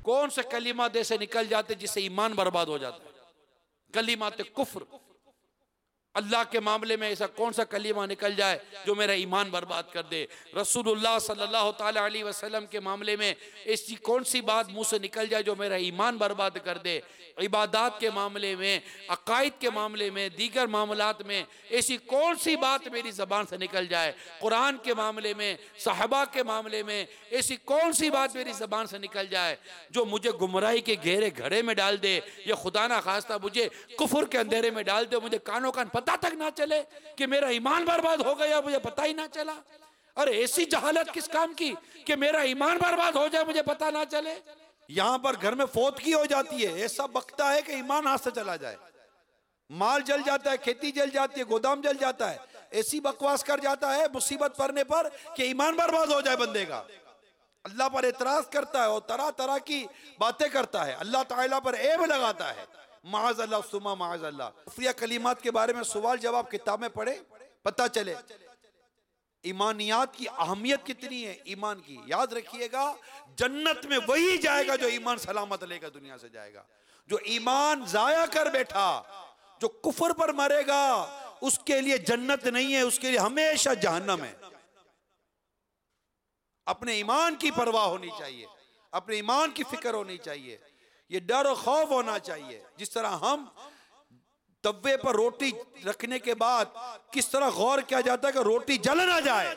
कौन से कलिमात ऐसे निकल जाते जिससे ईमान बर्बाद हो जाता है? कलिमात कुफ्र। अल्लाह के मामले में ऐसा कौन सा कलीमा निकल जाए जो मेरा ईमान बर्बाद कर दे? रसूलुल्लाह सल्लल्लाहु ताला अलैहि वसल्लम के मामले में ऐसी कौन सी बात मुंह से निकल जाए जो मेरा ईमान बर्बाद कर दे? इबादत के मामले में, अकायद के मामले में, दीगर मामलात में ऐसी कौन सी बात मेरी ज़बान से निकल जाए? कुरान के मामले में, सहाबा के मामले में ऐसी कौन सी बात मेरी ज़बान से निकल जाए जो मुझे गुमराही के गहरे घड़े में डाल दे, या खुदा ना खास्ता मुझे कुफर के अंधेरे में डाल दे, मुझे कानों कान पता तक ना चले कि मेरा ईमान बर्बाद हो गया, मुझे पता ही ना चला। अरे ऐसी जहालत किस काम की कि मेरा ईमान बर्बाद हो जाए, मुझे पता ना चले। यहां पर घर में फौत की हो जाती है, ऐसा बकता है कि ईमान हाथ से चला जाए, माल जल जाता है, खेती जल जाती है, गोदाम जल जाता है, ऐसी बकवास कर जाता है मुसीबत पड़ने पर कि ईमान बर्बाद हो जाए बंदे का। अल्लाह पर एतराज करता है और तरह तरह की बातें करता है, अल्लाह ताला पर ऐब लगाता है। माअज़ल्लाह सुमा माअज़ल्लाह। कुफ्रिया कलीमात के बारे में सवाल जवाब किताब में पढ़े, पता चले ईमानियात की अहमियत कितनी है। ईमान की याद रखिएगा, जन्नत में वही जाएगा जो ईमान सलामत लेकर दुनिया से जाएगा। जो ईमान जाया कर बैठा, जो कुफर पर मरेगा, उसके लिए जन्नत नहीं है, उसके लिए हमेशा जहन्नम है। अपने ईमान की परवाह होनी चाहिए, अपने ईमान की फिक्र होनी चाहिए, ये डर और खौफ होना चाहिए। जिस तरह हम तवे पर रोटी रखने के बाद किस तरह गौर किया जाता है कि रोटी जल ना जाए,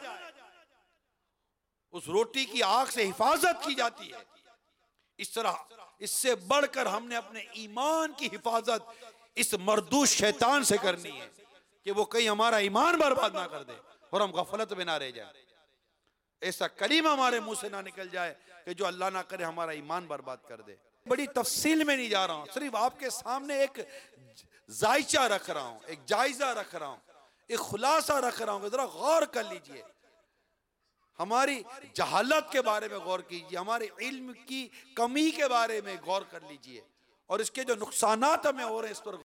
उस रोटी की आग से हिफाजत की जाती है, इस तरह इससे बढ़कर हमने अपने ईमान की हिफाजत इस मरदूद शैतान से करनी है कि वो कहीं हमारा ईमान बर्बाद ना कर दे और हम गफलत में ना रह जाए। ऐसा कलीमा हमारे मुंह से ना निकल जाए कि जो अल्लाह ना करे हमारा ईमान बर्बाद कर दे। बड़ी तफसील में नहीं जा रहा हूं, सिर्फ आपके सामने एक जायचा रख रहा हूं, एक जायजा रख रहा हूं, एक खुलासा रख रहा हूं। जरा गौर कर लीजिए, हमारी जहालत के बारे में गौर कीजिए, हमारे इल्म की कमी के बारे में गौर कर लीजिए, और इसके जो नुकसानात हमें हो रहे हैं इस पर